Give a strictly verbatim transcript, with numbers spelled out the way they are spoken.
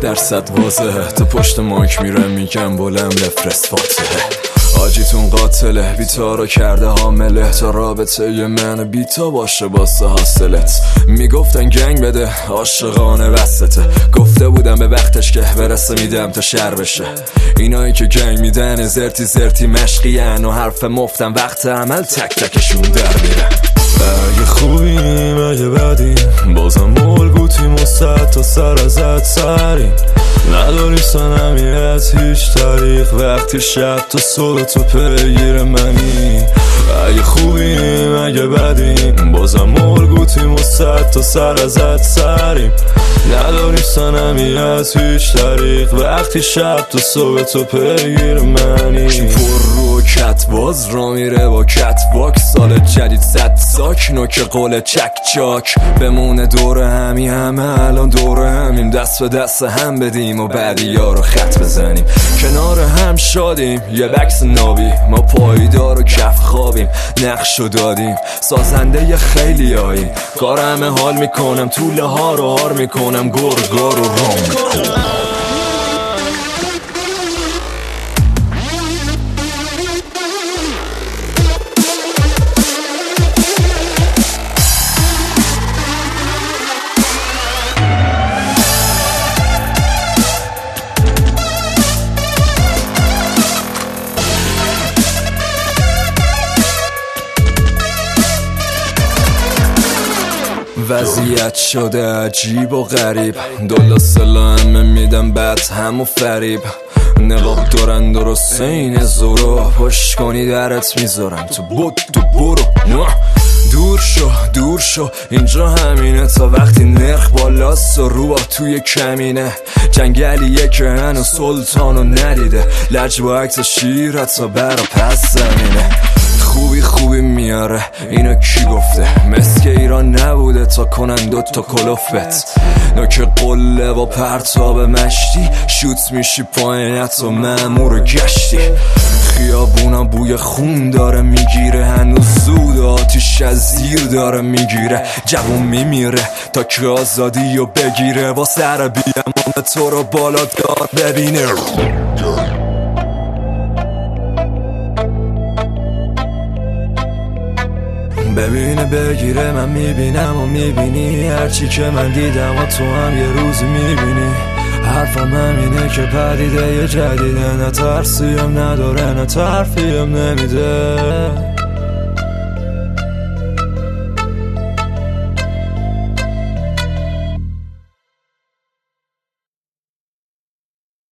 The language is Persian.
درصد واضحه، تا پشت مایک میرم میگم بلند بفرست فاتحه. آجیتون قاتله، بیتا رو کرده حامله، تا رابطه ی من بیتا باشه باسه حاصلت. میگفتن گنگ بده عاشقانه وسطه، گفته بودم به وقتش که برسه میدم تا شر بشه. اینایی که گنگ میدن زرتی زرتی مشقین و حرف مفتن، وقت عمل تک تکشون در میرن. اگه خوبیم اگه بدیم بازم ملگوتیم و صد تا سر ازت سریم، نداری سنمیت هیچ طریق وقتی شب تا صبح تو پیگیر منی. اگه خوبیم اگه بدیم بازم ملگوتیم و صد تا سر ازت سریم، نداری سنمیت هیچ طریق وقتی شب تا صبح تو پیگیر منی. پر رو کت باز را میره با کت واک، سال جدید صد ساک نوک قول چک چاک. بمونه دور همی همه الان دور همیم، دست به دست هم بدیم و بعدی ها رو خط بزنیم. کنار هم شادیم یه بکس نابی، ما پایدار و کف خوابیم، نقشو دادیم سازنده یه خیلی هاییم. کارمه حال میکنم طوله ها رو هار میکنم، گرگار رو رام میکنم. وضعیت شده عجیب و غریب، دولا سلا همه میدم بعد همو فریب. نقاب دارن درسته این زورو، پشت کنی درت میذارم تو بود تو برو. دور شو دور شو اینجا همینه، تا وقتی نرخ بالاست و روبا توی کمینه. جنگلیه که هنو سلطانو ندیده، لج با عکس شیرت تا برا پس زمینه. خوبی خوبی میاره اینو کی گفته، مسک ایران نبوده تا کنن دوتا کلوفت. نوک قله با پرتاب مشتی، شوت میشی پایینت و مأمور گشتی. خیابونا بوی خون داره میگیره، هنوز زود آتیش از زیر داره میگیره. جوون میمیره تا که آزادی رو بگیره، با سر بیامون تو رو بالا دار ببینه. ببینه بگیره من میبینم و میبینی، هرچی که من دیدم و تو هم یه روزی میبینی. حرفم همینه که پدیده یه جدیده، نه ترسیم نداره نه ترفیم نمیده.